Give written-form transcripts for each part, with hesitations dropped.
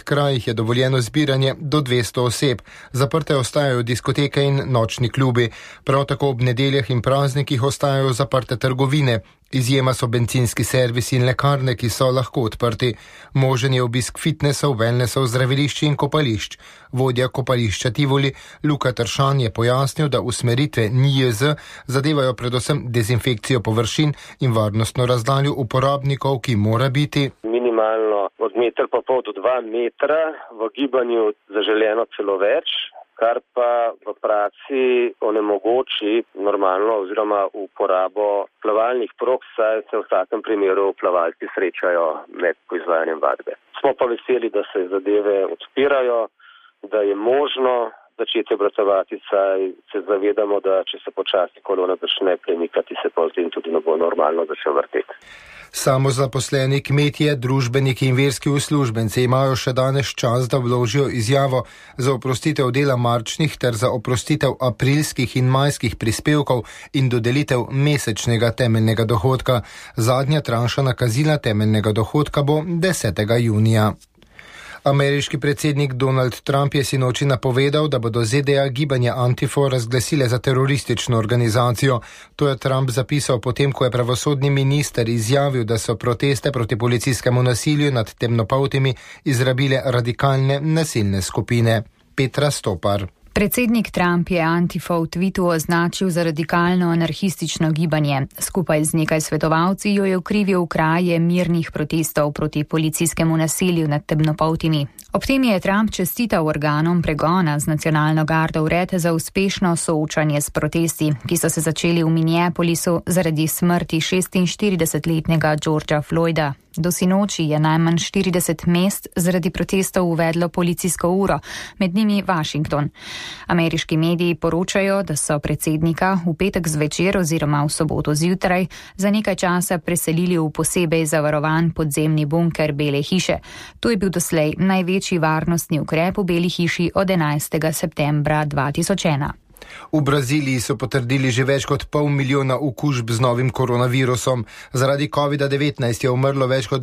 krajih je dovoljeno zbiranje do 200 oseb. Zaprte ostajajo diskoteke in nočni klubi. Prav tako ob nedeljah in praznikih ostajajo zaprte trgovine. Izjema so bencinski servisi in lekarne, ki so lahko odprti. Možen je obisk fitnesov, wellnessov, zdravilišč in kopališč. Vodja kopališča Tivoli Luka Tršan je pojasnil, da usmeritve NIJZ zadevajo predvsem dezinfekcijo površin in varnostno razdaljo uporabnikov, ki mora biti minimalno od 1,5 do 2 metra, v gibanju zaželeno celo več, kar pa v praksi onemogoči normalno oziroma uporabo plavalnih prog, saj se v vsakem primeru plavalci srečajo med izvajanjem vadbe. Smo pa veseli, da se zadeve odpirajo, da je možno začeti obratovati, saj se zavedamo, da če se počasi kolona začne premikati, se potem tudi ne bo normalno začel vrteti. Samozaposleni kmetje, družbeniki in verski uslužbenci imajo še danes čas, da vložijo izjavo za oprostitev dela marčnih ter za oprostitev aprilskih in majskih prispevkov in dodelitev mesečnega temeljnega dohodka. Zadnja tranša nakazila temeljnega dohodka bo 10. junija. Ameriški predsednik Donald Trump je sinoči napovedal, da bodo ZDA gibanje Antifo razglasile za teroristično organizacijo. To je Trump zapisal potem, ko je pravosodni minister izjavil, da so proteste proti policijskemu nasilju nad temnopoltimi izrabile radikalne nasilne skupine. Petra Stopar. Predsednik Trump je Antifo v tvitu označil za radikalno anarhistično gibanje. Skupaj z nekaj svetovalci jo je okrivil kraje mirnih protestov proti policijskemu nasilju nad temnopoltimi. Ob tem je Trump čestital organom pregona z nacionalno gardo vred za uspešno soočanje s protesti, ki so se začeli v Minneapolisu zaradi smrti 46-letnega Georgea Floyda. Do sinoči je najmanj 40 mest zaradi protestov uvedlo policijsko uro, med njimi Washington. Ameriški mediji poročajo, da so predsednika v petek zvečer oziroma v soboto zjutraj za nekaj časa preselili v posebej zavarovan podzemni bunker Bele hiše. To je bil doslej največji varnostni ukrep v Beli hiši od 11. septembra 2001. V Braziliji so potrdili že več kot 500 000 okužb z novim koronavirusom. Zaradi COVID-19 je umrlo več kot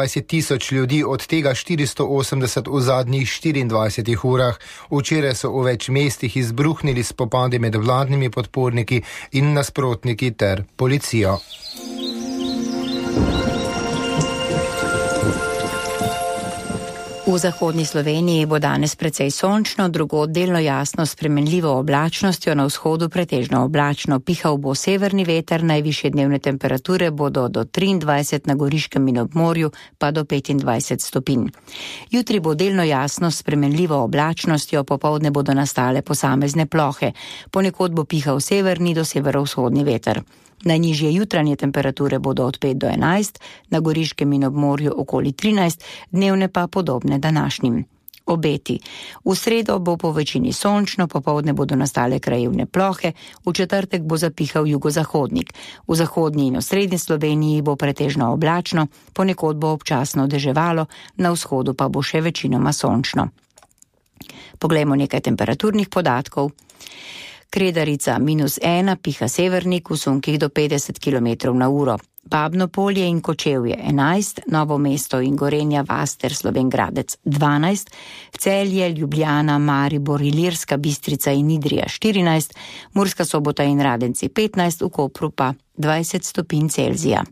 29 000 ljudi, od tega 480 v zadnjih 24 urah. Včeraj so v več mestih izbruhnili spopadi med vladnimi podporniki in nasprotniki ter policijo. V zahodni Sloveniji bo danes precej sončno, drugod delno jasno s spremenljivo oblačnostjo, na vzhodu pretežno oblačno. Pihal bo severni veter, najvišje dnevne temperature bodo do 23 na Goriškem in ob morju, pa do 25 stopinj. Jutri bo delno jasno s spremenljivo oblačnostjo, popoldne bodo nastale posamezne plohe. Ponekod bo pihal severni do severovzhodni veter. Najnižje jutranje temperature bodo od 5 do 11, na Goriškem in ob morju okoli 13, dnevne pa podobne današnjim. Obeti. V sredo bo po večini sončno, popoldne bodo nastale krajevne plohe, v četrtek bo zapihal jugozahodnik. V zahodnji in osrednji Sloveniji bo pretežno oblačno, ponekod bo občasno deževalo, na vzhodu pa bo še večinoma sončno. Poglejmo nekaj temperaturnih podatkov. Kredarica -1, piha severnik v sunkih do 50 km na uro. Babno Polje in Kočevje 11, Novo mesto in Gorenja vas ter Slovenj Gradec 12, Celje, Ljubljana, Maribor, Ilirska Bistrica in Idrija 14, Murska Sobota in Radenci 15, v Kopru pa 20 stopinj Celzija.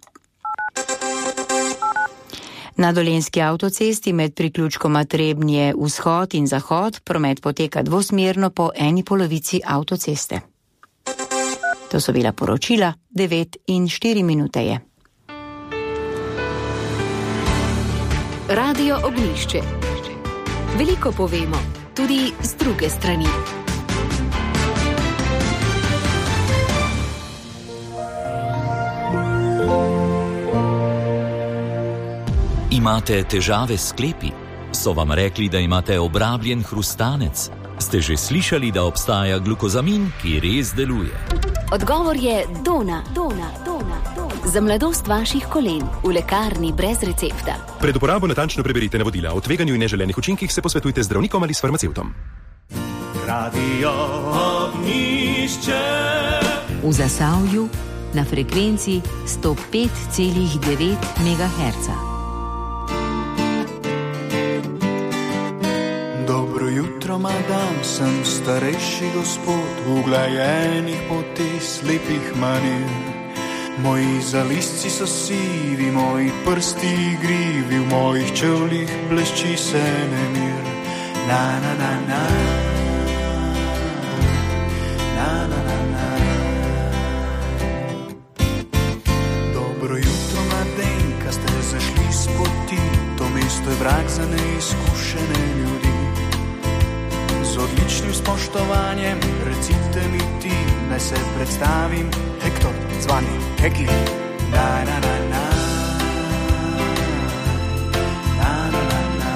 Na Dolenjski avtocesti med priključkoma Trebnje vzhod in zahod promet poteka dvosmerno po eni polovici avtoceste. To so bila poročila, 9:04 je. Radio Ognjišče. Veliko povemo, tudi z druge strani. Imate težave s sklepi? So vam rekli, da imate obrabljen hrustanec? Ste že slišali, da obstaja glukozamin, ki res deluje? Odgovor je Dona. Za mladost vaših kolen v lekarni brez recepta. Pred uporabo natančno preberite navodila. O tveganju in neželenih učinkih se posvetujte z zdravnikom ali s farmacevtom. Radio Ognjišče. V Zasavju na frekvenci 105,9 MHz. jutroma dam, sem starejši gospod, uglajenih potez, lepih manir. Moji zalisci so sivi, moji prsti igrivi, v mojih čevljih blešči se nemir. Na na na na, na na na na. Dobro jutro, mladenka, ste zašli s poti, to mesto je vrag za neizkušene ljudi. Z odličnim spoštovanjem, recite mi ti, naj se predstavim, Hektor, zvani Hekli. Na na na na, na na na na.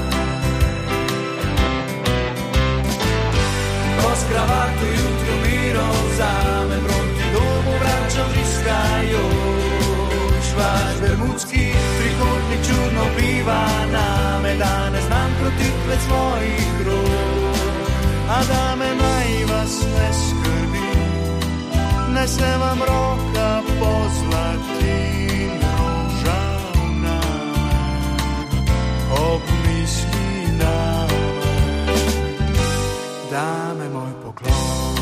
Ko s kravato jutro miro vzame, proti domu vračam vriskajoč. Vaš bermudski trikotnik čudno pliva name, da ne znam protiklet svojih rok. A da me naj vas ne skrbi, naj se vam roka pozlati rožavna, ob misli name. Dame moj poklon,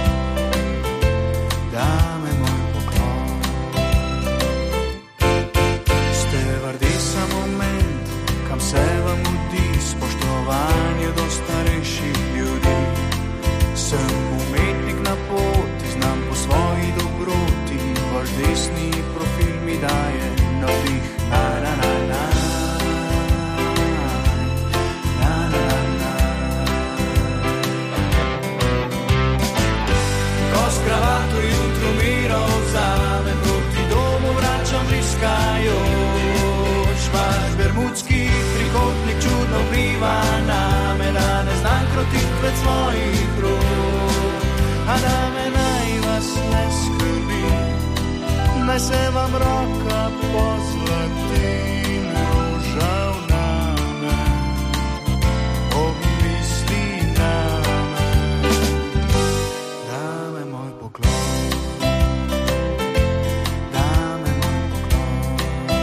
dame moj poklon. Ste vrdesa moment, kam se vam mudi spoštovanje do starejših ljudi. Sem umetnik na poti, znam po svoji dobroti, vaš desni profil mi daje navdih. Na na na na, na na na. Ko s kravato jutro miro vzame, proti domu vračam vriskajoč. Vaš bermudski trikotnik čudno pliva name, da ne znam krotikvet svojih rok. A da me naj vas ne skrbi, naj se vam roka pozlati rožavna, ob misli name. Dame moj poklon, dame moj poklon.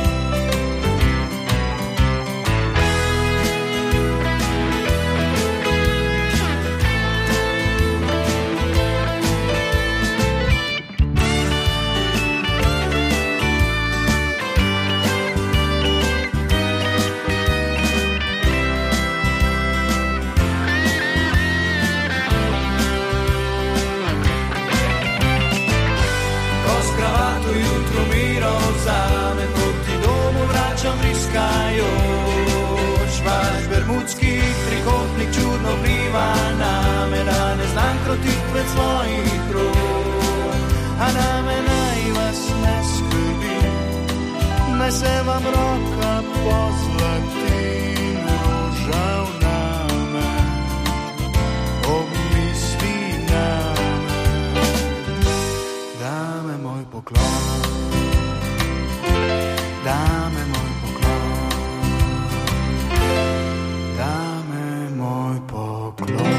Vzame, proti domu vračam vriskajoč. Vaš bermudski trikotnik čudno pliva name, da ne znam krotikvet svojih rok. A name naj vas ne skrbi, naj se vam roka pozlati rožavna, ob misli name. Dame moj poklon, dame moj poklon, dame moj poklon.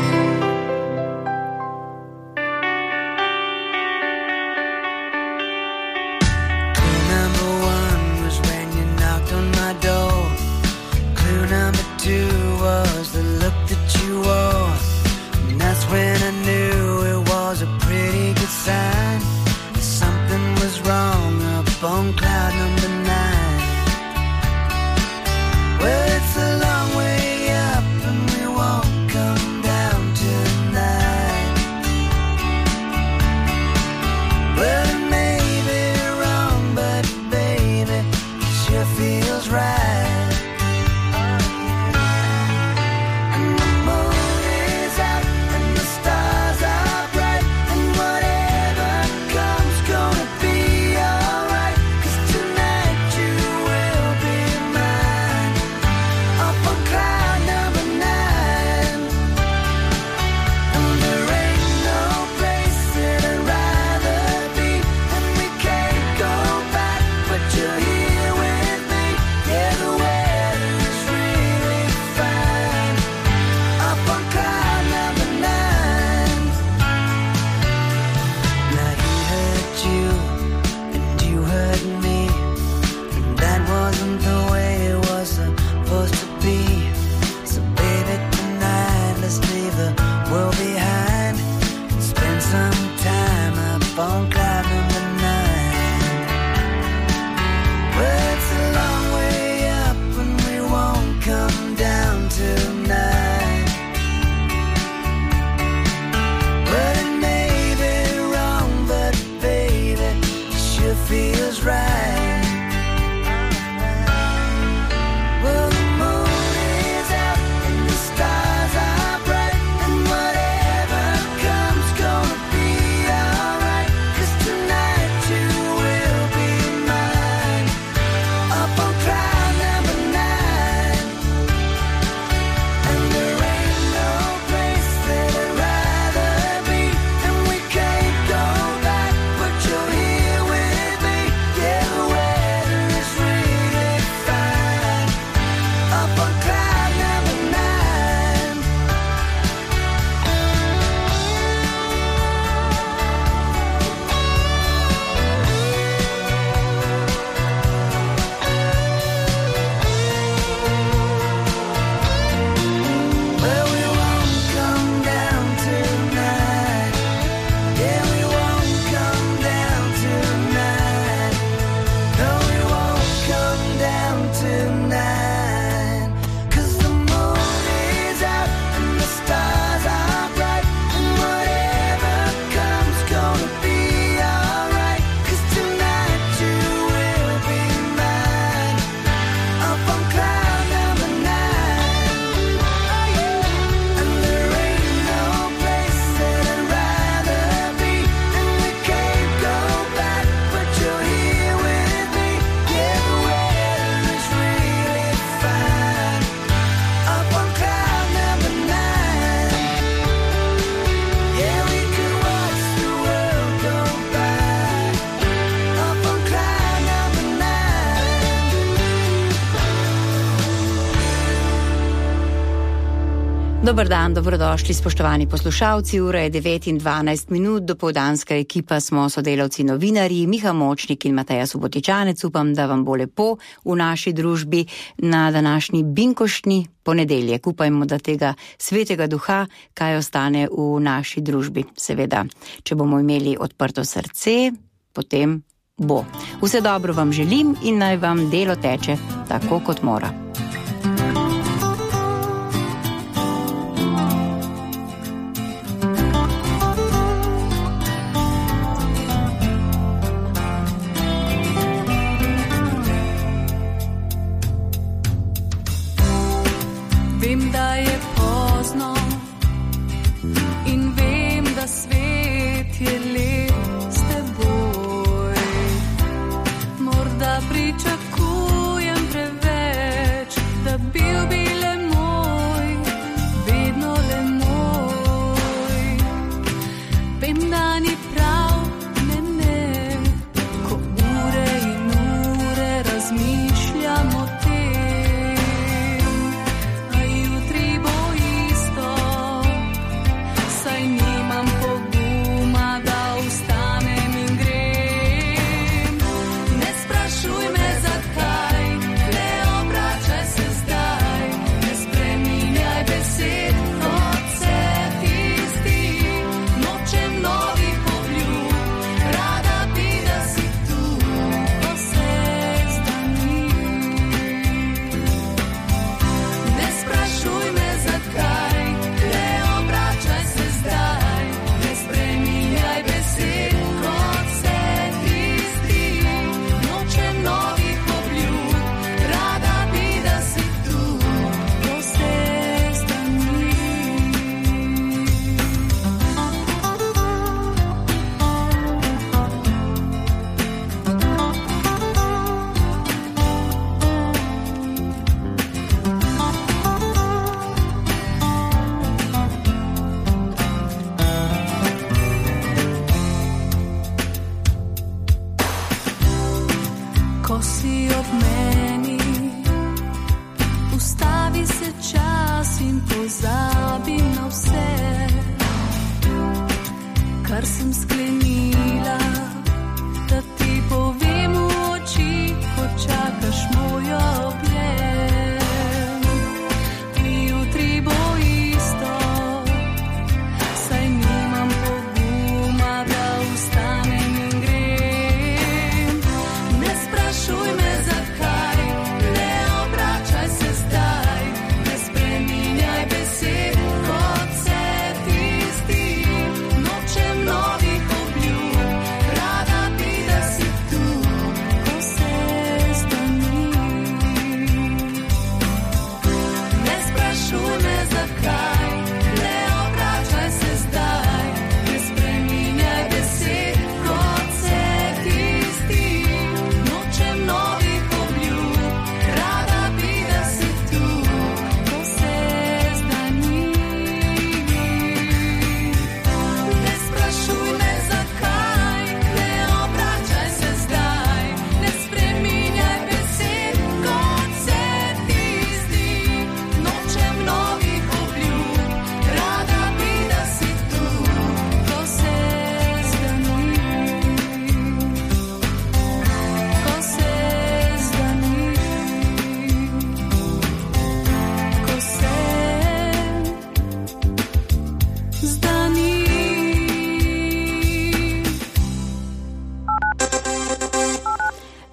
Clue number one was when you knocked on my door. Clue number two was the look that you wore. And that's when I knew it was a pretty good sign. Something was wrong up on cloud number 9. Well, it's a long way up and we won't come down tonight. Well, it may be wrong, but baby, it sure feels right. tonight. But it may be wrong, but baby, it sure feels right. Well, the moon is out and the stars are bright, and whatever comes gonna be alright. 'Cause tonight you will be mine, up on cloud number 9. And there ain't no place that I'd rather be, and we can't go back, but you're here with me. Yeah, the weather is really fine, up on cloud number 9. Well, we won't come down tonight. Yeah, we won't come down tonight. No, we won't come down tonight. 'Cause the moon is out and the stars are bright, and whatever comes gonna be alright. 'Cause tonight you will be mine, up on cloud number 9. And there ain't no place that I'd rather be, and we can't go back, but you're here with me. Yeah, the weather is really fine, up on cloud number 9. Yeah, we could watch the world go by, up on cloud number 9. Dober dan, dobrodošli spoštovani poslušalci, ura je 9 in 12 minut, dopoldanska ekipa smo sodelavci novinarji Miha Močnik in Mateja Subotičanec. Upam, da vam bo lepo v naši družbi na današnji binkoštni ponedeljek. Upajmo, da tega svetega duha kaj ostane v naši družbi. Seveda, če bomo imeli odprto srce, potem bo. Vse dobro vam želim in naj vam delo teče tako, kot mora. Vem, da je pozno in vem, da svet je lep s teboj. Morda pričakujem preveč, da bil bi le moj, vedno le moj. Vem, da ni prav, ne, ko ure in ure razmišljam o tem. Kar sem sklenila, da ti povem v oči, ko čakaš moj objem. Jutri bo isto, saj nimam poguma, da vstanem in grem. Ne sprašuj me zakaj, ne obračaj se zdaj, ne spremljaj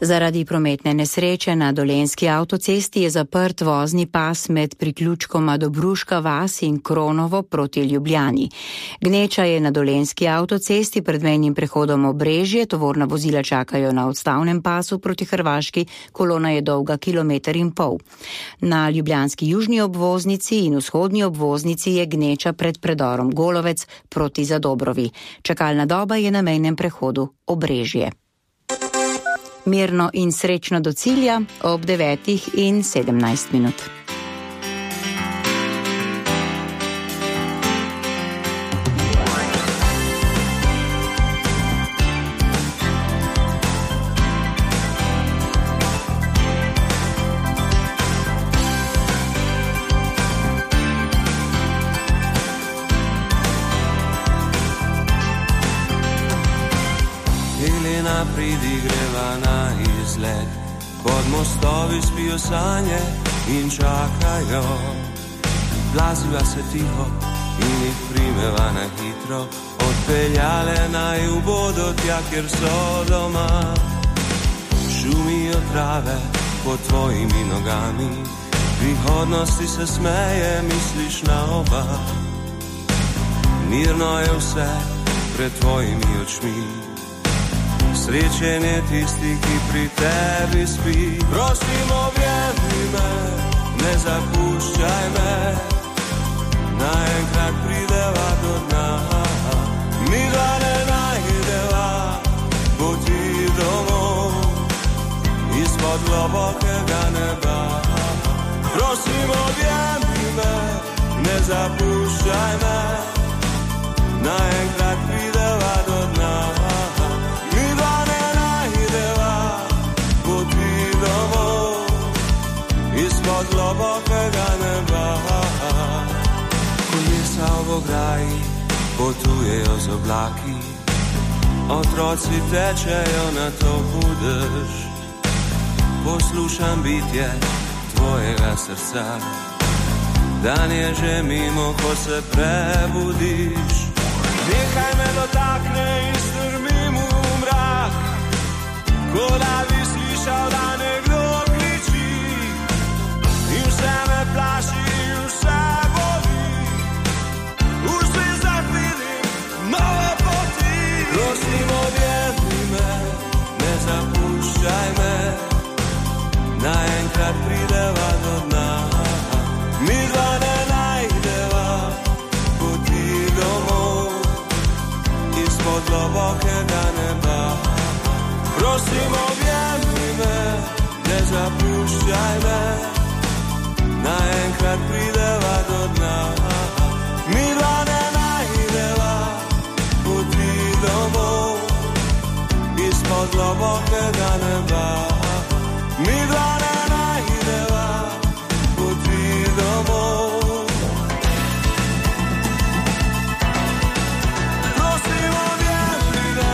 Zaradi prometne nesreče na Dolenjski avtocesti je zaprt vozni pas med priključkoma Dobruška vas in Kronovo proti Ljubljani. Gneča je na Dolenjski avtocesti pred mejnim prehodom Obrežje, tovorna vozila čakajo na odstavnem pasu proti Hrvaški, kolona je dolga 1,5 km. Na ljubljanski južni obvoznici in vzhodni obvoznici je gneča pred predorom Golovec proti Zadobrovi. Čakalna doba je na mejnem prehodu Obrežje. Mirno in srečno do cilja ob 9:17. Pridigreva na izlet, pod mostovi spijo sanje in čakajo. Glaziva se tiho in jih primeva na hitro, odpeljale naju bodo tja, kjer so doma. Šumijo trave pod tvojimi nogami, prihodnosti se smeje, misliš na oba. Mirno je vse pred tvojimi očmi, srečen je tisti, ki pri tebi spi. Prosim, objemi me, ne zapuščaj me, naenkrat prideva do dna. Midva ne najdeva poti domov izpod globokega neba. Prosim, objemi me, ne zapuščaj me, naenkrat prideva do dna. Izpod globokega neba. Kolesa v ograji potujejo z oblaki, otroci tečejo na to hudež. Poslušam bitje tvojega srca, dan je že mimo, ko se prebudiš. Nekaj me dotakne in strmim v mrak, ko da bi slišal, da nekdo kriči. In vse me plaši, vse boli, v zvezdah vidim nove poti. Prosim, objemi me, ne zapuščaj me, naenkrat prideva do dna. Midva ne najdeva poti domov izpod globokega neba. Prosim, objemi me, ne zapuščaj me, naenkrat prideva do dna. Midva ne najdeva poti domov izpod globokega neba. Midva ne najdeva poti domov. Prosim, objemi me.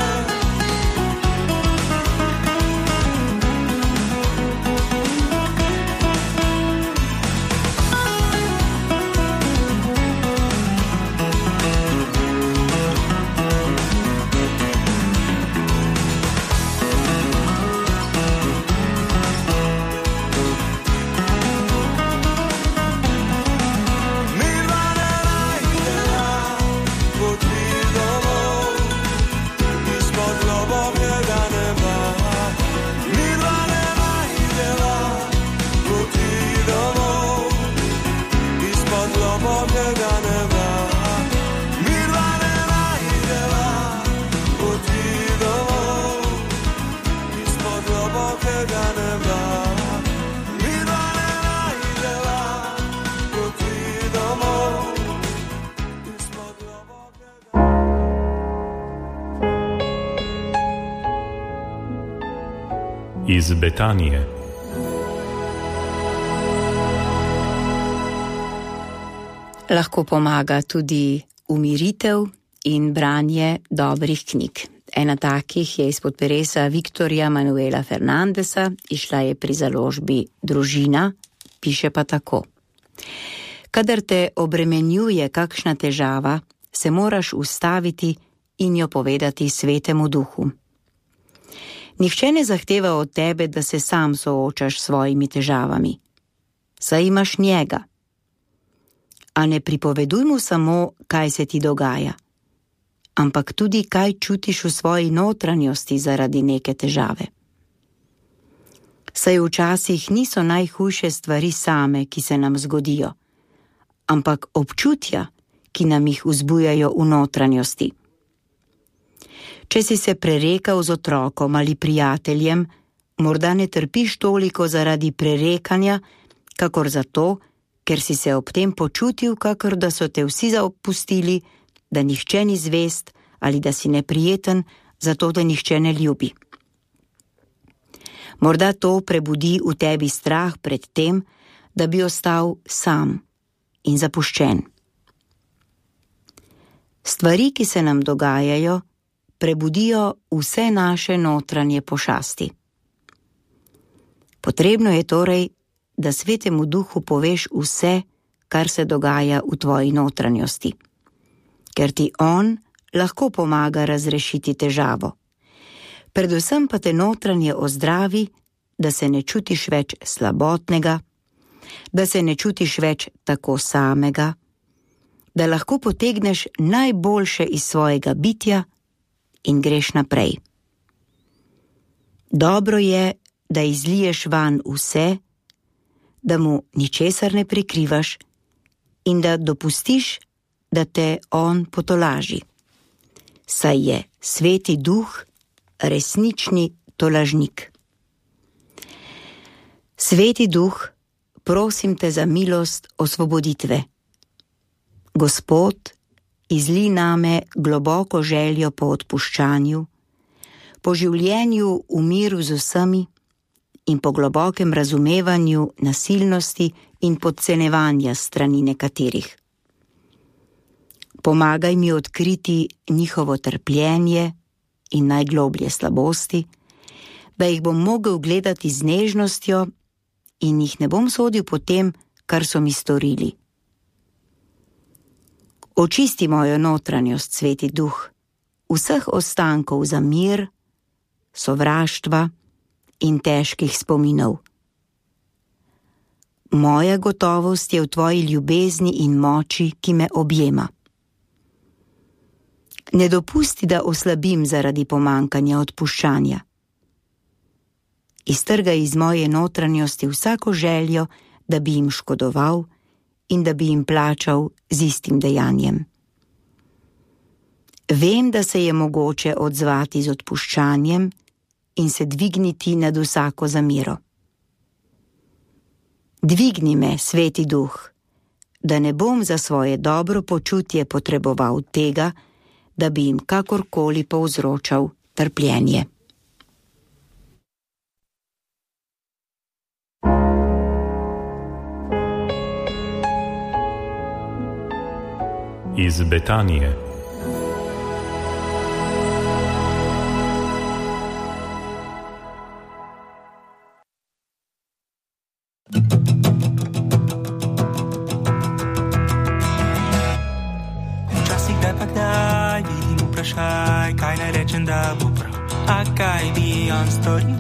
Iz Betanije. Lahko pomaga tudi umiritev in branje dobrih knjig. Ena takih je izpod peresa Viktorja Manuela Fernandesa, išla je pri založbi Družina, piše pa tako. Kadar te obremenjuje kakšna težava, se moraš ustaviti in jo povedati Svetemu Duhu. Nihče ne zahteva od tebe, da se sam soočaš s svojimi težavami. Saj imaš njega. A ne pripoveduj mu samo, kaj se ti dogaja, ampak tudi, kaj čutiš v svoji notranjosti zaradi neke težave. Saj včasih niso najhujše stvari same, ki se nam zgodijo, ampak občutja, ki nam jih vzbujajo v notranjosti. Če si se prerekal z otrokom ali prijateljem, morda ne trpiš toliko zaradi prerekanja, kakor zato, ker si se ob tem počutil, kakor da so te vsi zapustili, da nihče ni zvest ali da si neprijeten, zato da nihče ne ljubi. Morda to prebudi v tebi strah pred tem, da bi ostal sam in zapuščen. Stvari, ki se nam dogajajo, prebudijo vse naše notranje pošasti. Potrebno je torej, da Svetemu Duhu poveš vse, kar se dogaja v tvoji notranjosti, ker ti on lahko pomaga razrešiti težavo. Predvsem pa te notranje ozdravi, da se ne čutiš več slabotnega, da se ne čutiš več tako samega, da lahko potegneš najboljše iz svojega bitja in greš naprej. Dobro je, da izliješ van vse, da mu ničesar ne prikrivaš in da dopustiš, da te on potolaži. Saj je Sveti Duh resnični tolažnik. Sveti Duh, prosim te za milost osvoboditve. Gospod, izli name globoko željo po odpuščanju, po življenju v miru z vsemi in po globokem razumevanju nasilnosti in podcenevanja strani nekaterih. Pomagaj mi odkriti njihovo trpljenje in najgloblje slabosti, da jih bom mogel gledati z nežnostjo in jih ne bom sodil po tem, kar so mi storili. Očisti mojo notranjost, Sveti Duh, vseh ostankov za mir, sovraštva in težkih spominov. Moja gotovost je v tvoji ljubezni in moči, ki me objema. Ne dopusti, da oslabim zaradi pomankanja odpuščanja. Iztrgaj iz moje notranjosti vsako željo, da bi jim škodoval in da bi jim plačal z istim dejanjem. Vem, da se je mogoče odzvati z odpuščanjem in se dvigniti nad vsako zamero. Dvigni me, Sveti Duh, da ne bom za svoje dobro počutje potreboval tega, da bi jim kakorkoli povzročal trpljenje. Iz Betanije. Včasih kdaj pa kdaj vidim vprašaj, kaj naj rečem, da bo prav, a kaj bi on storil?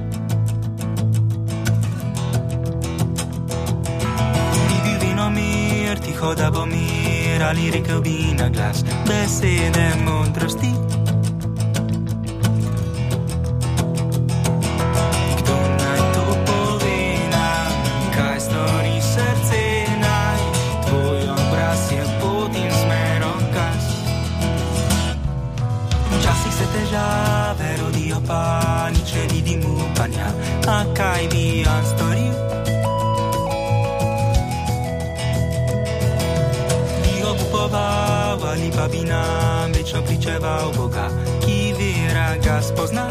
Bi bil vinomir, tiho da bo mir, ali rekel bi na glas besede modrosti? Kdo naj to pove nam, kaj stori srce naj, tvoj obraz je pot in smerokaz. Včasih se težave rodijo pa nič ne vidim upanja, a kaj bi on storil? Ali pa bi nam večno pričeval Boga, ki vera ga spozna.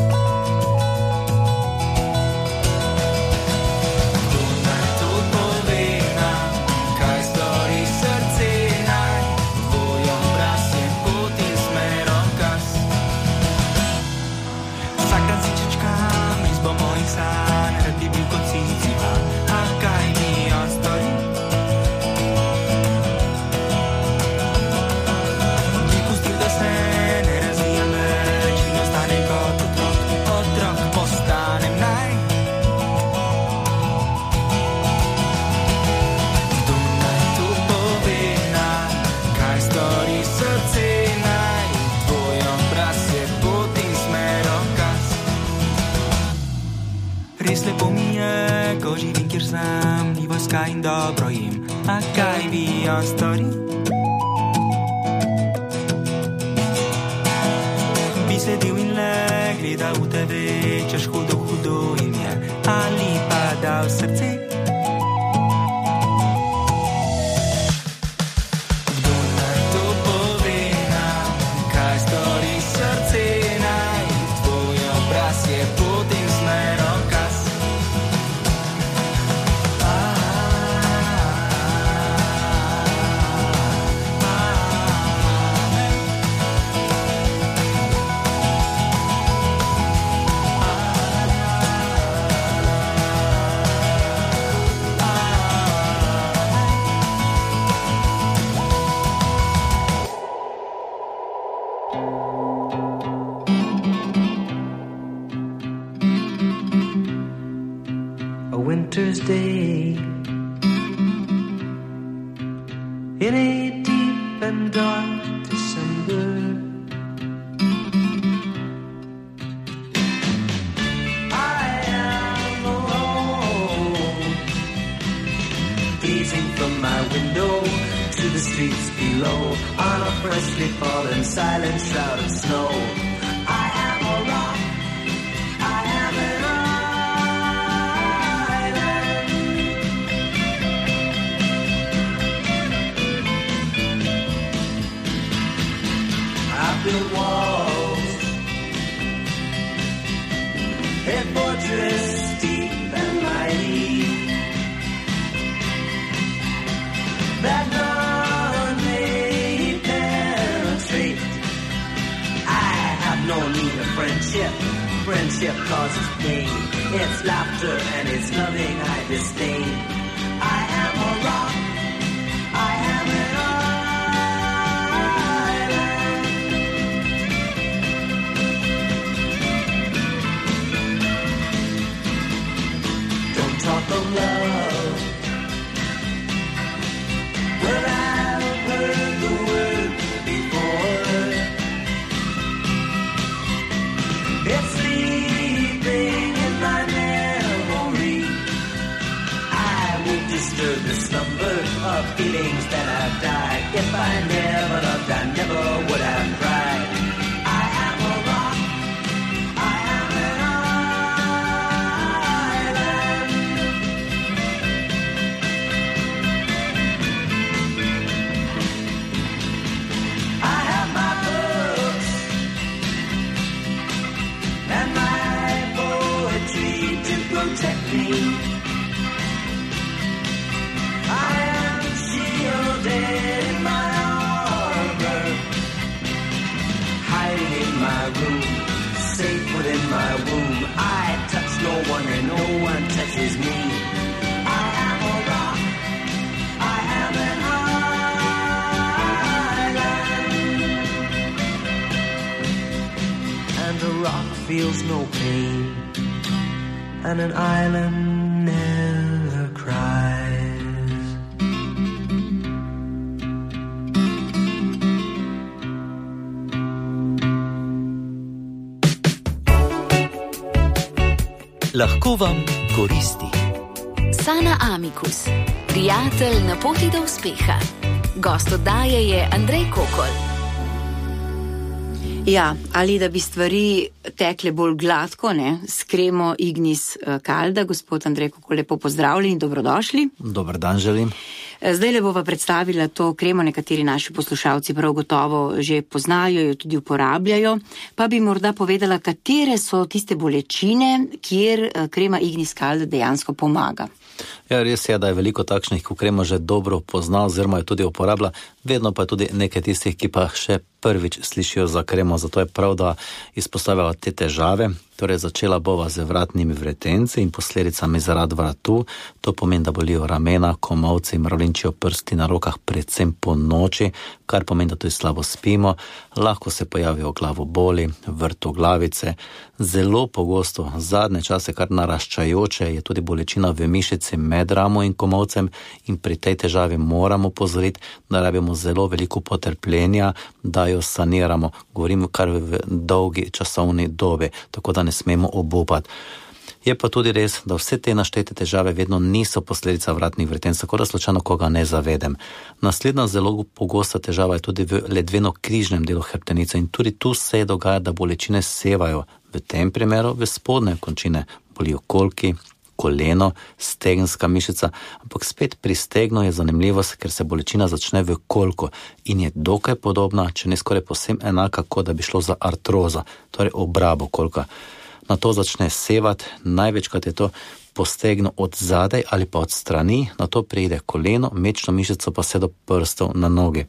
Kdo naj to pove nam, kaj stori srce naj, tvoj obraz je pot in smerokaz. Vsak dan si čečkam izbo mojih sanj, rad bi bil kot Siciba, a kaj bi on storil? Ne razvijam več in ostane kot otrok, na stori. Bi sedel in le gledal v TV, češ hudo jim je, ali pa dal srce. Kdo naj to pove nam, kaj stori srce naj, tvoj obraz je potem smerokaz. Winter's day in a deep and dark December. I am alone, gazing from my window to the streets below on a freshly fallen silent shroud of snow. I am a rock, I am an build walls, a fortress deep and mighty, that none may penetrate. I have no need of friendship, friendship causes pain. It's laughter and it's loving I disdain. I am a rock, I am an talk of love. Well, I've heard the word before. It's sleeping in my memory. I won't disturb the slumber of feelings that have died. If I never loved, I never would have cried. I am a rock, I am an protect me. I am shielded in my armor, hiding in my room, safe within my womb. I touch no one and no one touches me. I am a rock, I am an island, and a rock feels no pain, and an island never cries. Lahko vam koristi. Sana Amikus, prijatelj na poti do uspeha. Gost oddaje je Andrej Kokol. Ja, ali da bi stvari tekle bolj gladko, ne, s kremo Ignis Calda. Gospod Andrej Kokol, lepo pozdravljeni in dobrodošli. Dober dan želim. Zdaj le bova predstavila to kremo, nekateri naši poslušalci prav gotovo že poznajo, jo tudi uporabljajo, pa bi morda povedala, katere so tiste bolečine, kjer krema Ignis Calda dejansko pomaga. Ja, res je, da je veliko takšnih, ko kremo že dobro pozna oziroma jo tudi uporablja, vedno pa je tudi nekaj tistih, ki pa še prvič slišijo za kremo, zato je prav, da izpostavljajo te težave. Torej, začela bova z vratnimi vretenci in posledicami zaradi vratu. To pomeni, da bolijo ramena, komolci, mravljinčijo prsti na rokah, predvsem po noči, kar pomeni, da tudi slabo spimo. Lahko se pojavijo glavoboli, vrtoglavice. Zelo pogosto, zadnje čase kar naraščajoče, je tudi bolečina v mišici med ramo in komolcem in pri tej težavi moramo pozoriti, da rabimo zelo veliko potrpljenja, da jo saniramo. Govorimo kar v dolgi časovni dobi, tako da ne smemo obupati. Je pa tudi res, da vse te naštete težave vedno niso posledica vratnih vretenc, tako da slučajno koga ne zavedem. Naslednja zelo pogosta težava je tudi v ledveno-križnem delu hrbtenice in tudi tu se dogaja, da bolečine sevajo, v tem primeru v spodnje končine, bolijo kolki, koleno, stegenska mišica, ampak spet pri stegnu je zanimljivost, ker se bolečina začne v kolku in je dokaj podobna, če ne skoraj povsem enaka, kot da bi šlo za artrozo, torej obrabo kolka. Na to začne sevati, največkrat je to po stegnu od zadaj ali pa od strani, na to pride koleno, mečno mišico pa vse do prstov na nogi.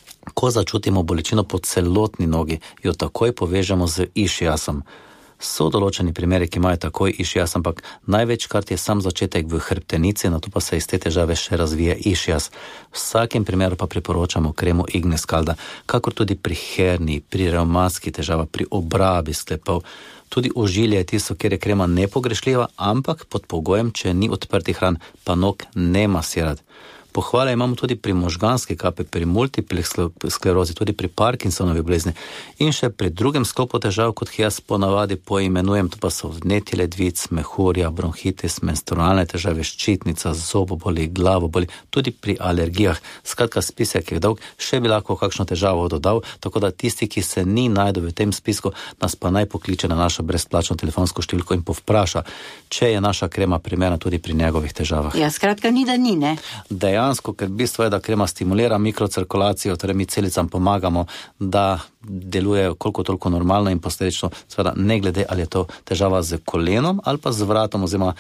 Ko začutimo bolečino po celotni nogi, jo takoj povežemo z išiasom. So določeni primeri, ki imajo takoj išias, ampak največkrat je sam začetek v hrbtenici, na to pa se iz te težave še razvije išias. V vsakem primeru pa priporočamo kremo Ignis Calda, kakor tudi pri herniji, pri revmatski težava, pri obrabi sklepov. Tudi ožilje je tisto, kjer je krema nepogrešljiva, ampak pod pogojem, če ni odprtih ran, pa nog ne masirati. Pohvale imamo tudi pri možganski kapi, pri multipli sklerozi, tudi pri Parkinsonovi bolezni in še pri drugem sklopu težav, kot jaz ponavadi poimenujem, to pa so vnetje ledvic, mehurja, bronhitis, menstrualne težave, ščitnica, zoboboli, glavoboli, tudi pri alergijah. Skratka, spisek je dolg, še bi lahko kakšno težavo dodal, tako da tisti, ki se ni najdu v tem spisku, nas pa naj pokliče na našo brezplačno telefonsko številko in povpraša, če je naša krema primerna tudi pri njegovih težavah. Ja, skratka, ni da ni, ne? Dejansko, ker bistvo je, da krema stimulira mikrocirkulacijo, torej mi celicam pomagamo, da delujejo koliko toliko normalno in posledično, seveda ne glede, ali je to težava z kolenom ali pa z vratom, oziroma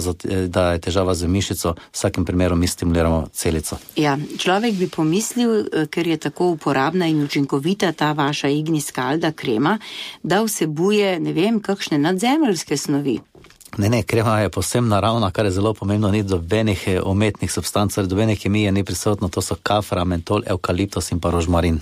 da je težava z mišico, v vsakem primeru mi stimuliramo celico. Ja, človek bi pomislil, ker je tako uporabna in učinkovita ta vaša Ignis Calda krema, da vsebuje, ne vem, kakšne nadzemeljske snovi. Ne, krema je povsem naravna, kar je zelo pomembno, ni dobenih umetnih substanc, dobene kemije ni prisotno, to so kafra, mentol, evkaliptus in pa rožmarin.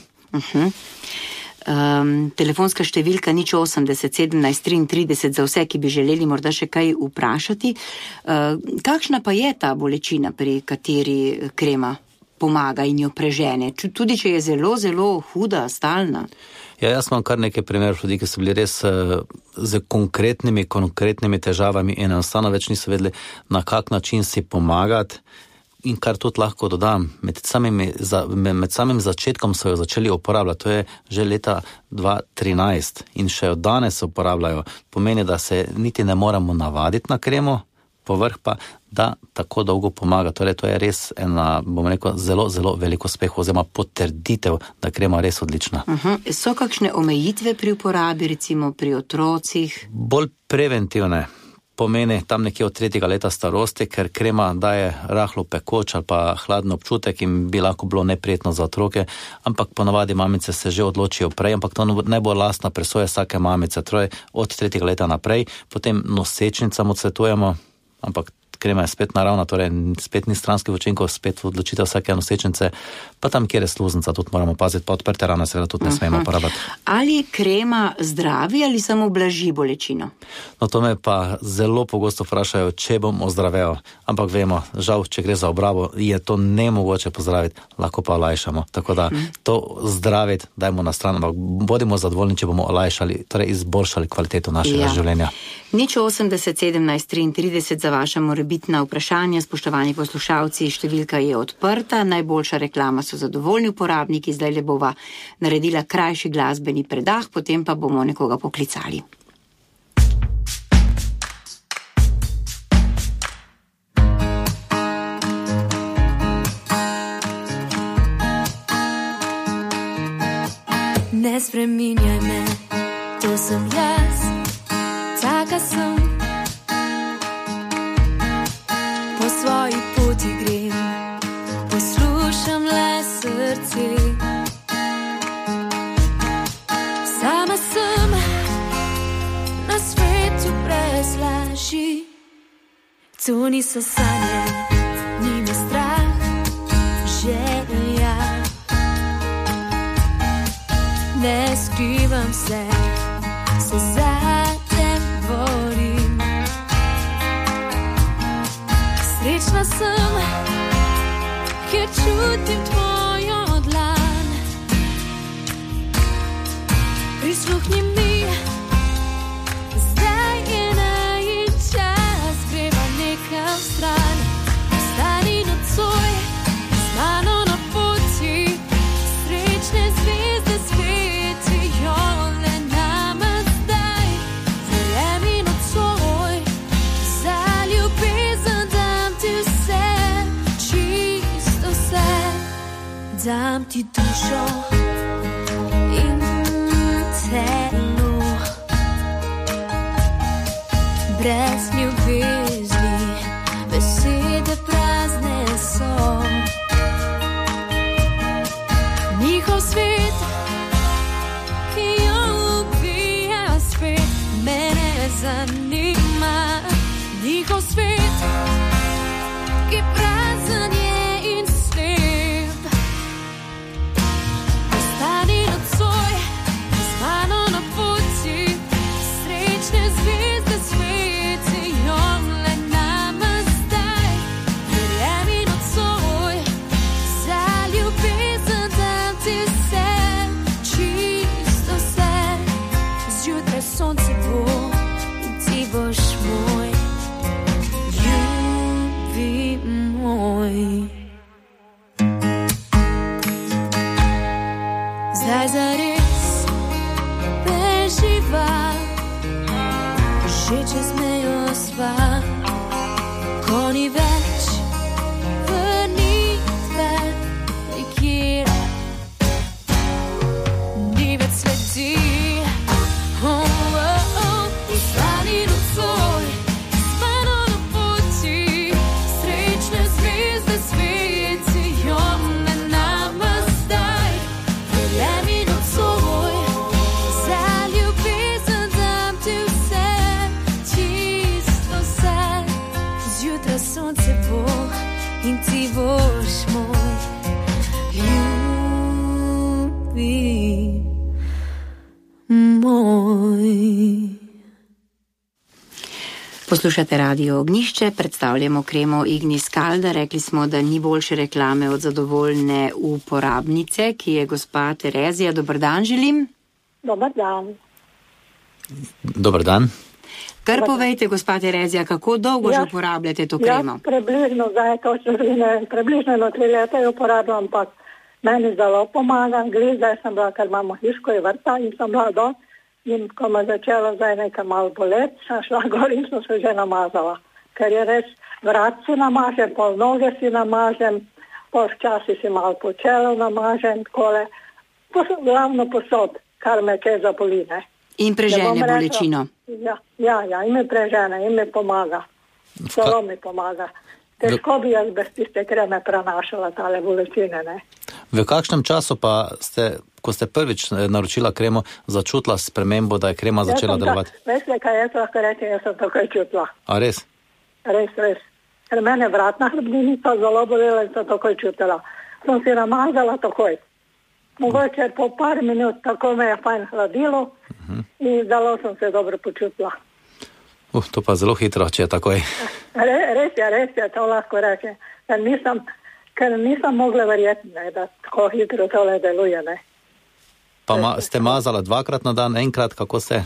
Telefonska številka 080 17 33 za vse, ki bi želeli morda še kaj vprašati. Kakšna pa je ta bolečina, pri kateri krema pomaga in jo prežene? Tudi če je zelo, zelo huda, stalna. Ja, jaz imam kar nekaj primerov ljudi, ki so bili res z konkretnimi težavami in enostavno več niso vedeli, na kak način si pomagati. In kar tudi lahko dodam, med samim začetkom so jo začeli uporabljati, to je že leta 2013 in še od danes uporabljajo. Pomeni, da se niti ne moramo navaditi na kremo, povrh pa, da tako dolgo pomaga. Torej, to je res ena, bomo rekel, zelo, zelo veliko uspeh oziroma potrditev, da krema res odlična. So kakšne omejitve pri uporabi, recimo pri otrocih? Bolj preventivne. Pomeni tam nekje od 3. leta starosti, ker krema daje rahlo pekoč ali pa hladen občutek in bi lahko bilo neprijetno za otroke, ampak ponavadi mamice se že odločijo prej, ampak to ne bo lastna presoja vsake mamice, torej od 3. leta naprej, potem nosečnicam odsvetujemo, ampak krema je spet naravna, torej spet ni stranskih učinkov, spet odločitev vsake nosečnice, pa tam, kjer je sluznica, tudi moramo paziti, pa odprte rane seveda tudi ne smemo uporabljati. Ali krema zdravi ali samo blaži bolečino? No, to me pa zelo pogosto vprašajo, če bom ozdravel, ampak vemo, žal, če gre za obrabo, je to nemogoče pozdraviti, lahko pa olajšamo. Tako da to zdraviti dajmo na stran, ampak bodimo zadovoljni, če bomo olajšali, torej izboljšali kvaliteto našega življenja. 080 17 33 za vaša morebitna vprašanja, spoštovani poslušalci, številka je odprta, najboljša reklama so zadovoljni uporabniki, zdaj le bova naredila krajši glasbeni predah, potem pa bomo nekoga poklicali. Ne spreminjaj me, to sem jaz, taka sem, po svoji poti grem, poslušam le srce. Sama sem na svetu brez laži, to niso sanje, ni me strah, želja. Ne skrivam se zatem borim. Srečna sem, ker čutim tvojo dlan. Prisluhni mi, zdaj je najin čas. dušo in telo. Brez ljubezni besede prazne so. Njihov svet, ki jo ubija spet, mene zanima. Njihov svet, ki prazen je in slep. Ostani nocoj z mano na poti, srečne zvezde svetijo le nama zdaj. Verjemi nocoj, za ljubezen dam ti vse, čisto vse. Zjutraj sonce bo in ti boš moj. Zdaj zares beživa, že čez mejo sva, ko ni več vrnitve nikjer, ni več sledi. Ostani nocoj z mano na poti, srečne zvezde svetijo le nama zdaj. Verjemi nocoj, za ljubezen dam ti vse, čisto vse. Zjutraj sonce bo in ti boš moj. Ljubi moj. Poslušate Radio Ognjišče, predstavljamo kremo Ignis Calda. Rekli smo, da ni boljše reklame od zadovoljne uporabnice, ki je gospa Terezija. Dober dan želim. Dobar dan. Dobar dan. Kar povejte, gospa Terezija, kako dolgo že uporabljate to kremo? Jaz približno, zdaj točno približno 3 leta jo uporabljam, ampak meni zelo pomaga. Zdaj sem bila, ker imamo hiško in vrta in sem bila dol. In ko me začelo zdaj nekaj malo boleti, sem šla gor in sem se že namazala. Ker je res, vrat si namažem, pol noge si namažem, pol včasih si malo po čelu namažem, takole. Glavno posod, kar me kaj zaboli, ne. In prežene bolečino. Ja, in me prežene, in me pomaga. Zelo mi pomaga. Težko bi jaz bez tiste kreme prenašala tale bolečine, ne. V kakšnem času pa ste, ko ste prvič naročila kremo, začutila spremembo, da je krema začela delovati? Veste, kaj jaz lahko rečem, jaz sem takoj čutila. A res? Res. Ker mene vratna hrbtenica zelo bolela in sem takoj čutila. Sem si namazala takoj. Mogoče po par minut tako me je fajn hladilo in zelo sem se dobro počutila. To pa zelo hitro, če je takoj. Res je, to lahko rečem. Ker nisem mogla verjeti, ne, da tako hitro tole deluje, ne. Pa ste mazala 2-krat na dan, 1-krat, kako ste?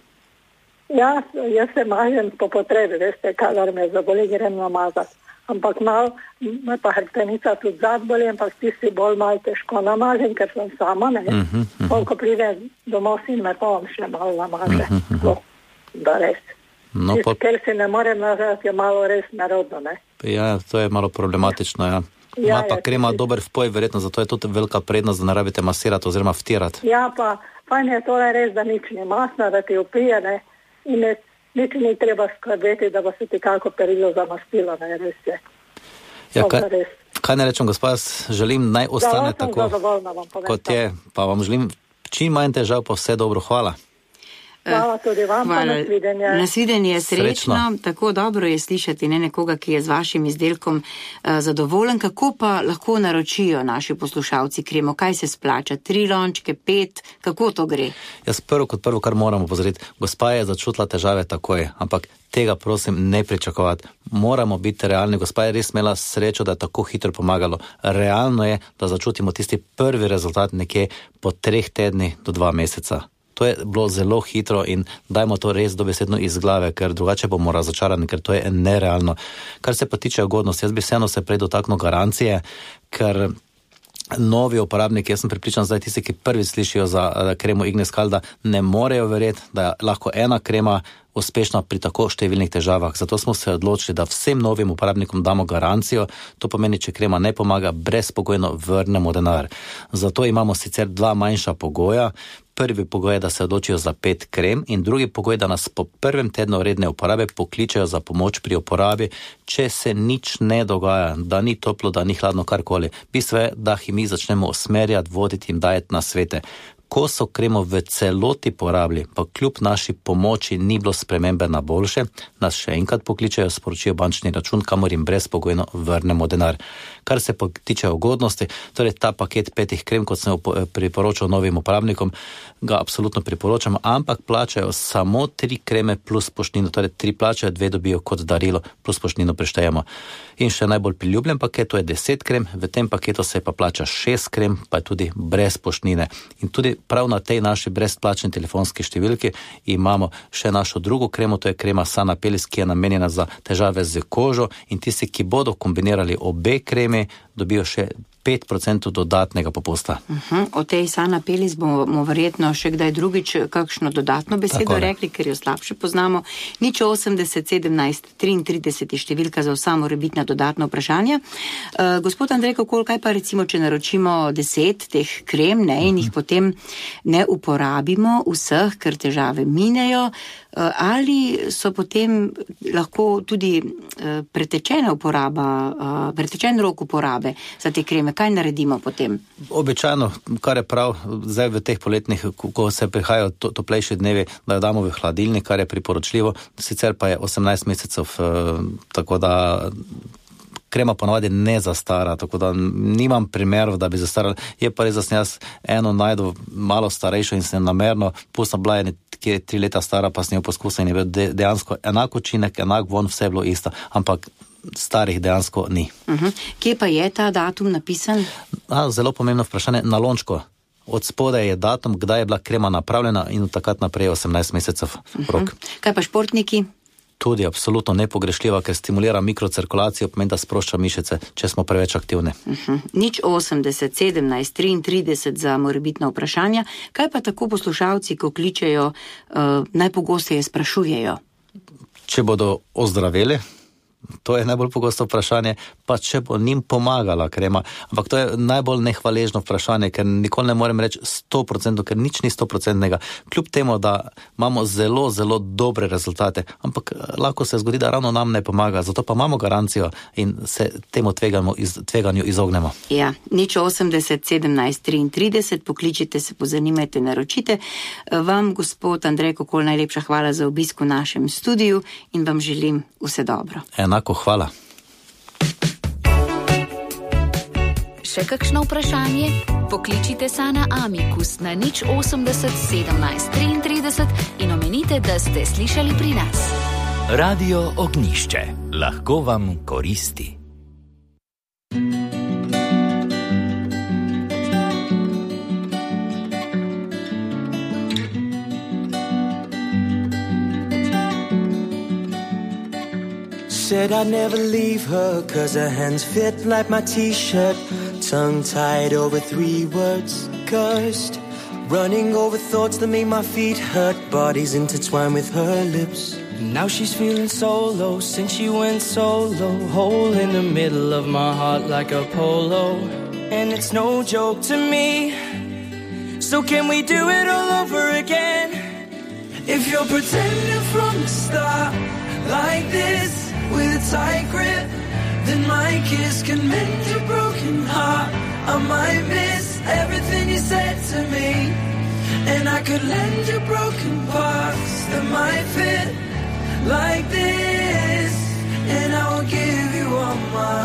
Ja, jaz se mažem po potrebi, veste, kadar me zaboli, grem namazati. Ampak malo, me pa hrbtenica tudi zad boli, ampak tisti bolj malo težko namažem, ker sem sama, ne. Koliko pride domov sin, me pa vam še malo namaže. Da res. No, ker si ne morem nazati, je malo res nerodno, ne. Ja, to je malo problematično, ja. Ima pa krema dober vpoj, verjetno, zato je tudi velika prednost, da ne rabite masirati oziroma vtirati. Ja, pa fajn je tole res, da nič ni masno, da ti upije, ne, in nič ni treba skrbeti, da bo se ti kako perilo zamastilo, ne, res je. Ja, kaj ne rečem, gospod, želim naj ostane tako, kot je, pa vam želim čim manj težav, pa vse dobro, hvala. Hvala tudi vam, pa nasvidenje. Nasvidenje, srečno. Tako dobro je slišati nekoga, ki je z vašim izdelkom zadovoljen. Kako pa lahko naročijo naši poslušalci kremo? Kaj se splača? 3 lončke, 5? Kako to gre? Jaz kot prvo, kar moramo pozoriti, gospa je začutila težave takoj, ampak tega prosim ne pričakovati. Moramo biti realni. Gospa je res imela srečo, da je tako hitro pomagalo. Realno je, da začutimo tisti prvi rezultat nekje po 3 tednih do 2 meseca. To je bilo zelo hitro in dajmo to res dobesedno iz glave, ker drugače bomo razočarani, ker to je nerealno. Kar se pa tiče ugodnosti, jaz bi vseeno se prej dotaknil garancije, ker novi uporabniki, jaz sem pripričan zdaj tisti, ki prvi slišijo za kremo Ignis Calda, ne morejo verjeti, da je lahko ena krema uspešna pri tako številnih težavah. Zato smo se odločili, da vsem novim uporabnikom damo garancijo. To pomeni, če krema ne pomaga, brezpogojno vrnemo denar. Zato imamo sicer dva manjša pogoja. Prvi pogoj je, da se odločijo za 5 krem in drugi pogoj, da nas po prvem tednu redne uporabe pokličejo za pomoč pri uporabi, če se nič ne dogaja, da ni toplo, da ni hladno, karkoli. Bistvo je, da jih mi začnemo usmerjati, voditi in dajati na svete. Ko so kremo v celoti porabili, pa kljub naši pomoči ni bilo spremembe na boljše, nas še enkrat pokličejo, sporočijo bančni račun, kamor jim brezpogojno vrnemo denar. Kar se pa tiče ugodnosti, torej ta paket 5 krem, kot sem priporočal novim uporabnikom, ga absolutno priporočam, ampak plačajo samo 3 kreme plus poštnino, torej 3 plačajo, 2 dobijo kot darilo, plus poštnino prištejemo. In še najbolj priljubljen paket, to je 10 krem, v tem paketu se pa plača 6 krem, pa je tudi brez poštnine. In tudi prav na tej naši brezplačni telefonski številki imamo še našo drugo kremo, to je krema Sana Pelis, ki je namenjena za težave z kožo in tisti, ki bodo kombinirali obe kremi, dobijo še 5% dodatnega popusta. O tej Sana Pelis bomo verjetno še kdaj drugič kakšno dodatno besedo rekli, ker jo slabše poznamo. 080 17 33 številka za vsa morebitna dodatna vprašanja. Gospod Andrej Kokol, kaj pa recimo, če naročimo 10 teh krem, in jih potem ne uporabimo vseh, ker težave minejo, ali so potem lahko tudi pretečena uporaba, pretečen rok uporabe za te kreme? Kaj naredimo potem? Običajno, kar je prav, zdaj v teh poletnih, ko se prihajajo toplejši dnevi, da jo damo v hladilnik, kar je priporočljivo, sicer pa je 18 mesecev, tako da krema ponavadi ne zastara, tako da nimam primerov, da bi zastarala. Je pa res, da sem jaz eno najdu malo starejšo in sem namerno pustil, bila je 3 leta stara, pa sem jo poskusil in je bil dejansko enak učinek, enak von, vse je bilo isto, ampak starih dejansko ni. Kje pa je ta datum napisan? Zelo pomembno vprašanje, na lončko. Od spodaj je datum, kdaj je bila krema napravljena in od takrat naprej 18 mesecev rok. Kaj pa športniki? Tudi absolutno nepogrešljiva, ker stimulira mikrocirkulacijo, pomeni, da sprošča mišice, če smo preveč aktivni. 080 17 33 za morebitna vprašanja. Kaj pa tako poslušalci, ko kličejo, najpogosteje sprašujejo? Če bodo ozdraveli, to je najbolj pogosto vprašanje, pa če bo njim pomagala krema. Ampak to je najbolj nehvaležno vprašanje, ker nikoli ne morem reči 100%, ker nič ni 100%. Kljub temu, da imamo zelo, zelo dobre rezultate, ampak lahko se zgodi, da ravno nam ne pomaga, zato pa imamo garancijo in se temu tveganju izognemo. Ja, 080 17 33, pokličite se, pozanimajte, naročite. Vam, gospod Andrej Kokol, najlepša hvala za obisk v našem studiu in vam želim vse dobro. Enako hvala. Še kakšno vprašanje? Pokličite Sana Amikus na 080 17 33 in omenite, da ste slišali pri nas. Radio Ognjišče. Lahko vam koristi. Said I'd never leave her, 'cause her hands fit like my t-shirt. Tongue tied over 3 words, cursed. Running over thoughts that make my feet hurt. Bodies intertwined with her lips. Now she's feeling so low since she went solo. Hole in the middle of my heart like a polo. And it's no joke to me. So can we do it all over again? If you're pretending from the start like this, with a tight grip, then my kiss can mend your broken heart. I might miss everything you said to me, and I could lend you broken parts that might fit like this, and I will give you all my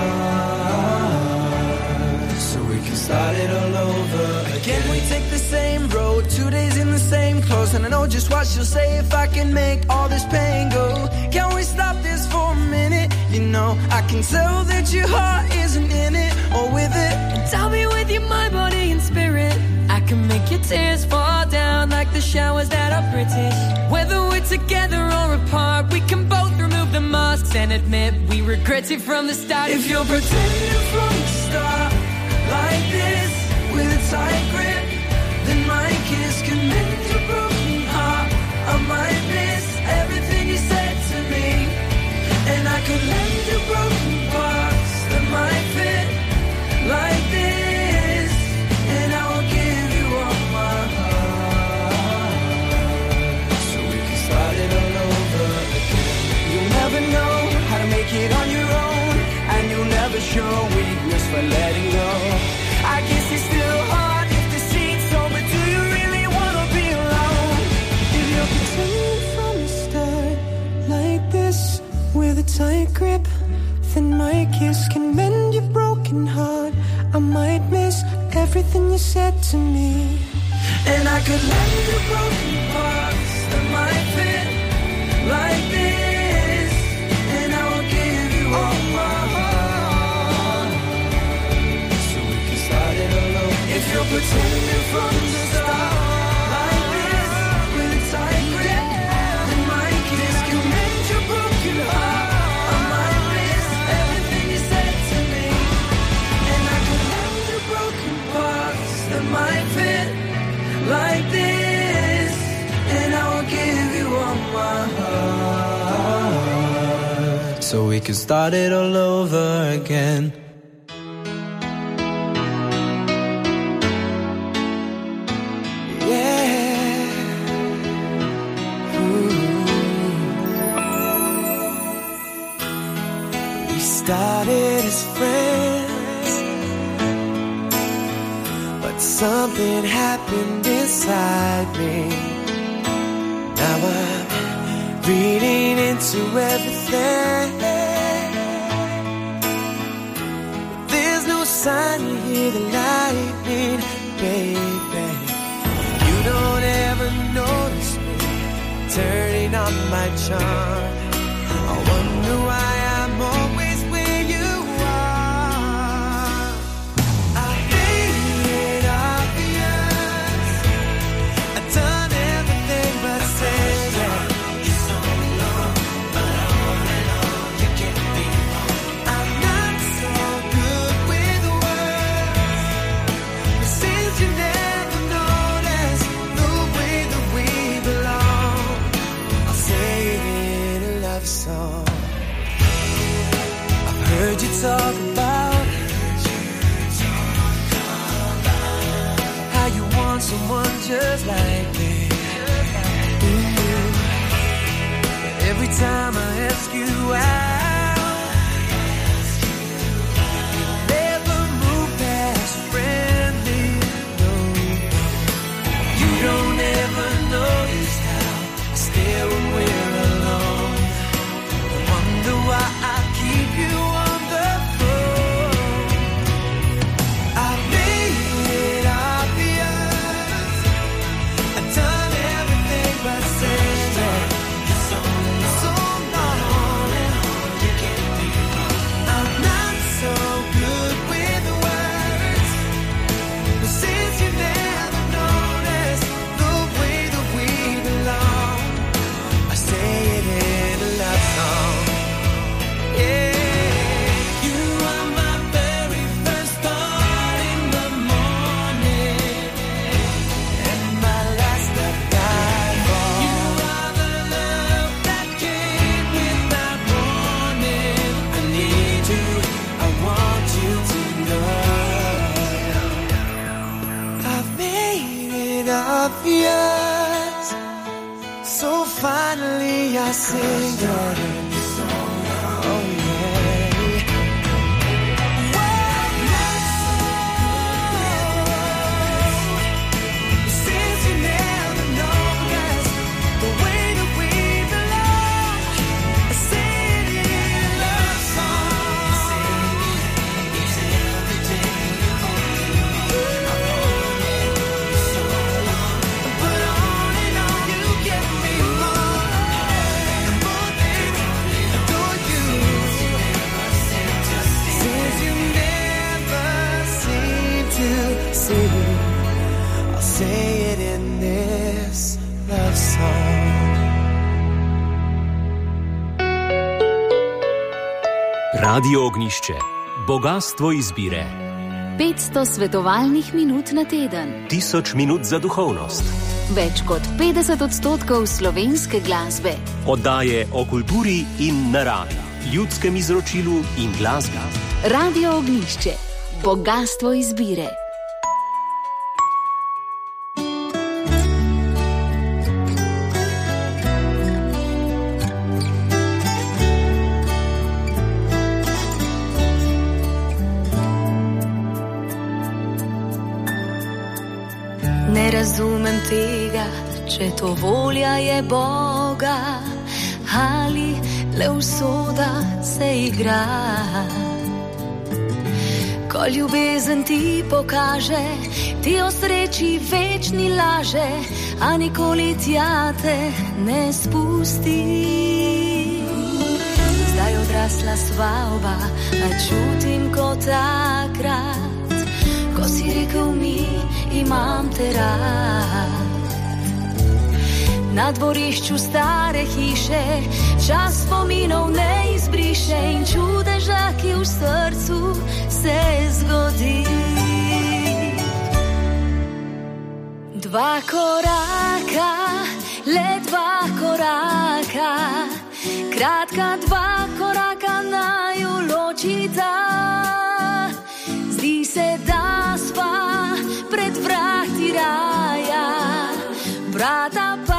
heart, so we can start it all over again. We take the same road, 2 days in the same clothes, and I know just what she'll say if I can make all this pain go. Can we stop this for a minute? You know, I can tell that your heart isn't in it or with it. And I'll be with you, my body and spirit. I can make your tears fall down like the showers that are British. Whether we're together or apart, we can both remove the masks and admit we regret it from the start. If you're pretending from the start like this with a tight grip, then my kiss can mend your broken heart. I might miss everything you said to me, and I could lend you broken parts that might fit like this, and I will give you all my heart, so we can start it all over again. You'll never know how to make it on your own, and you'll never show weakness for letting go. I guess it's still hard if the seat's open. Do you really want to be alone? If you're pretending from the start like this with a tight grip, then my kiss can mend your broken heart. I might miss everything you said to me, and I could lend you broken parts that might fit like this, and I will give you all my heart, so we can start it all over. If you're pretending from the start like this with a tight grip, then my kiss can mend your broken heart. I might miss everything you said to me, and I could lend you broken parts that might fit like this, and I will give you all my heart, so we can start it all over again. Yeah. Ooh. We started as friends, but something happened inside me. Now I'm reading into everything. There's no sign you hear the lightning, baby. You don't ever notice me turning on my charm. I wonder why I'm always where you are. I made it obvious. I've done everything but say that. You're so alone, but all in all, you get me wrong. I'm not so good with words, but since you never noticed the way that we belong, I'll say it in a love song. I've heard you talk about how you want someone just like me. But every time I ask you out, you never move past friendly. No, you don't ever notice how I stare when we're alone. I wonder why I keep you on the phone. I made it obvious. I've done everything but say that. So long, and you get me wrong. I'm not so good with words, but since you never noticed the way that we belong, I say it in a love song. Yeah, you are my very first thought in the morning, and my last that died for. You are the love that came without warning. I need you, I want you to know. I've made it obvious, so finally I sing it. Oh yeah. Since you never noticed the way that we belong, I say it in a love song. It's every day you hold me. I want it so long, but on and on you get me more and more things I adore you. Since you never seem to see, I'll say it in this love song. Radio Ognjišče. Bogastvo izbire. 500 svetovalnih minut na teden. 1000 minut za duhovnost. Več kot 50% slovenske glasbe. Oddaje o kulturi in naravi, ljudskem izročilu in glasbi. Radio Ognjišče. Bogastvo izbire. Ne razumem tega, če to volja je Boga, ali le usoda se igra. Ko ljubezen ti pokaže, ti o sreči večni laže, a nikoli tja te ne spusti. Zdaj odrasla sva oba, a čutim kot takrat, ko si rekel mi, imam te rad. Na dvorišču stare hiše čas spominov ne izbriše in čudeža, ki v srcu se zgodi. 2 koraka, le 2 koraka, kratka 2 koraka naju ločita. Zdi se, da sva pred vrati raja, vrata pa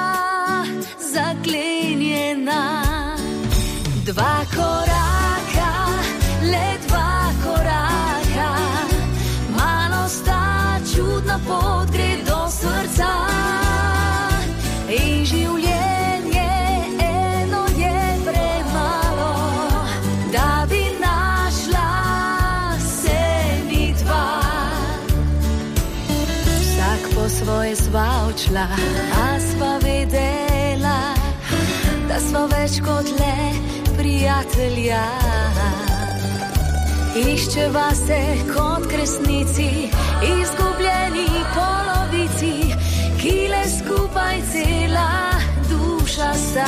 zaklenjena. 2 koraka, le 2 koraka, malo sta čudna pot gre do srca. In življenje eno je premalo, da bi našla se midva. Vsak po svoje sva odšla, a sva vedela, da sva več kot le prijatelja. Iščeva se kot kresnici, izgubljeni polovici, ki le skupaj cela duša sta.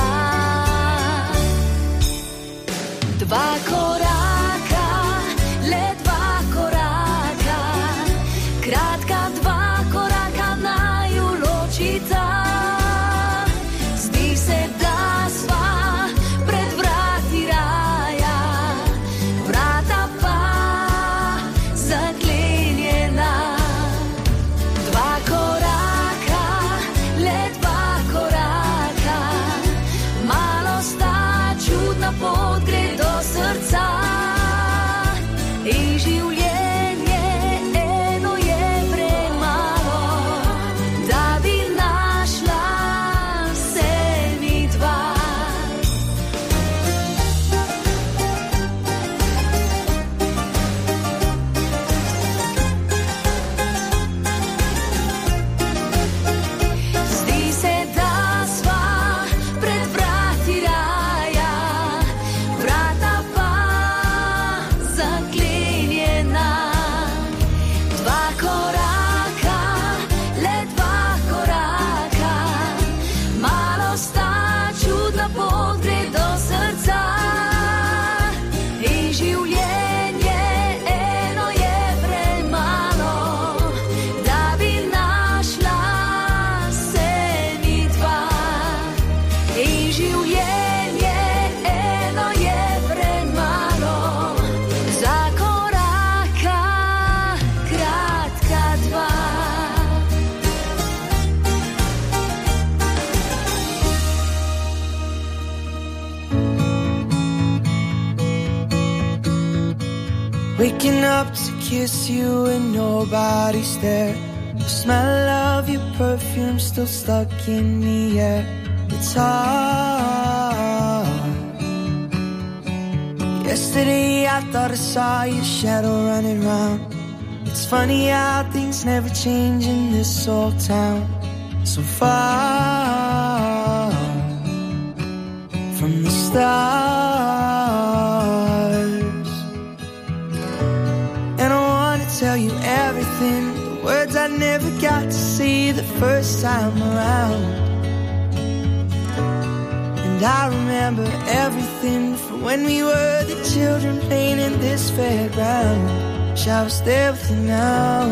2 koraka, le 2 koraka, kratka 2 koraka naju ločita. Zdi se, da sva pred vrati raja, vrata pa zaklenjena. 2 koraka, le 2 koraka, malo sta čudna pot gre do srca. In življenje eno je premalo, da bi našla se midva. Zdi se, da sva pred vrati raja, vrata pa zaklenjena. 2 koraka, le 2 koraka, malo sta čudna pot gre do srca. In življenje eno je premalo, da bi našla se midva. In življenje eno je premalo, za koraka, kratka 2. Waking up to kiss you and nobody's there. The smell of your perfume still stuck in the air. It's hard. Yesterday I thought I saw your shadow running round. It's funny how things never change in this old town. So far from the stars. And I wanna tell you everything, the words I never got to say the first time around. And I remember everything from when we were the children playing in this fairground. shall I stay with you now?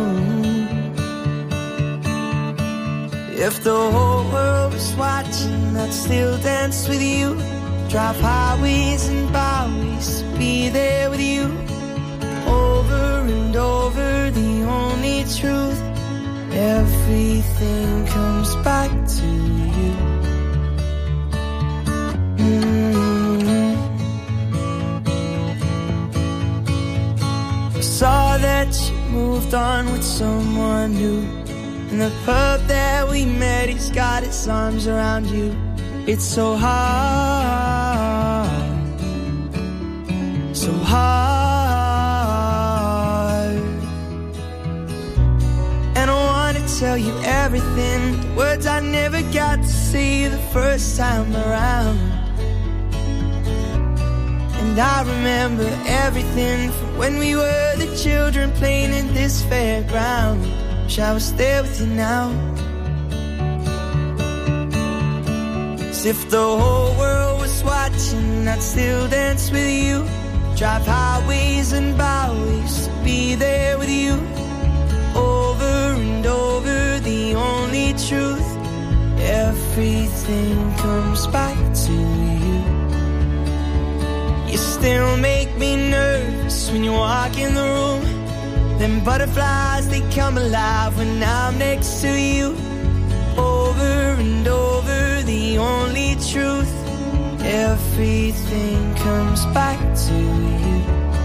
If the whole world was watching, I'd still dance with you. Drive highways and byways, be there with you. Over and over, the only truth. Everything comes back to you. I saw that you moved on with someone new. In the pub that we met, he's got his arms around you. It's so hard, so hard. And I wanna tell you everything, the words I never got to say the first time around. And I remember everything from when we were the children playing in this fairground. Wish I was there with you now. As if the whole world was watching, I'd still dance with you. Drive highways and byways, be there with you. Over and over, the only truth. Everything comes back to you. You still make me nervous when you walk in the room. Them butterflies, they come alive when I'm next to you. Over and over, the only truth. Everything comes back to you.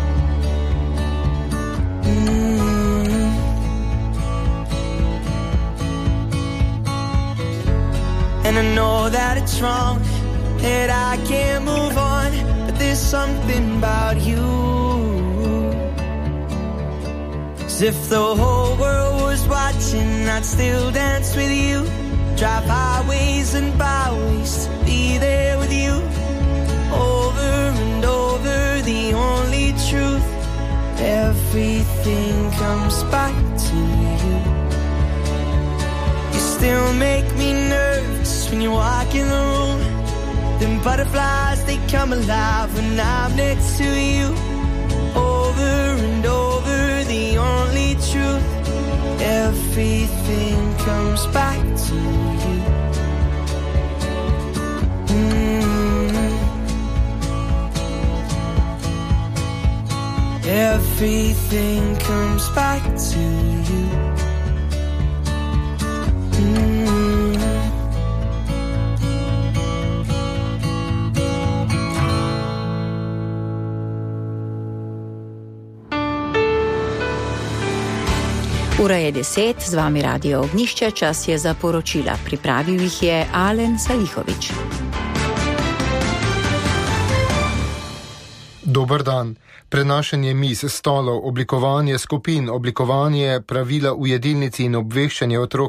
And I know that it's wrong, that I can't move on, but there's something about you. As if the whole world was watching, I'd still dance with you. Drive highways and byways to be there with you. Over and over, the only truth. Everything comes back to you. You still make me nervous when you walk in the room. Them butterflies, they come alive when I'm next to you. Over and over, the only truth. Everything comes back to you. Everything comes back to you. Ura je 10, z vami Radio Ognjišče, čas je za poročila. Pripravil jih je Alen Salihovič. Dober dan. Prenašanje miz, stolov, oblikovanje skupin, oblikovanje pravila v jedilnici in obveščanje otrok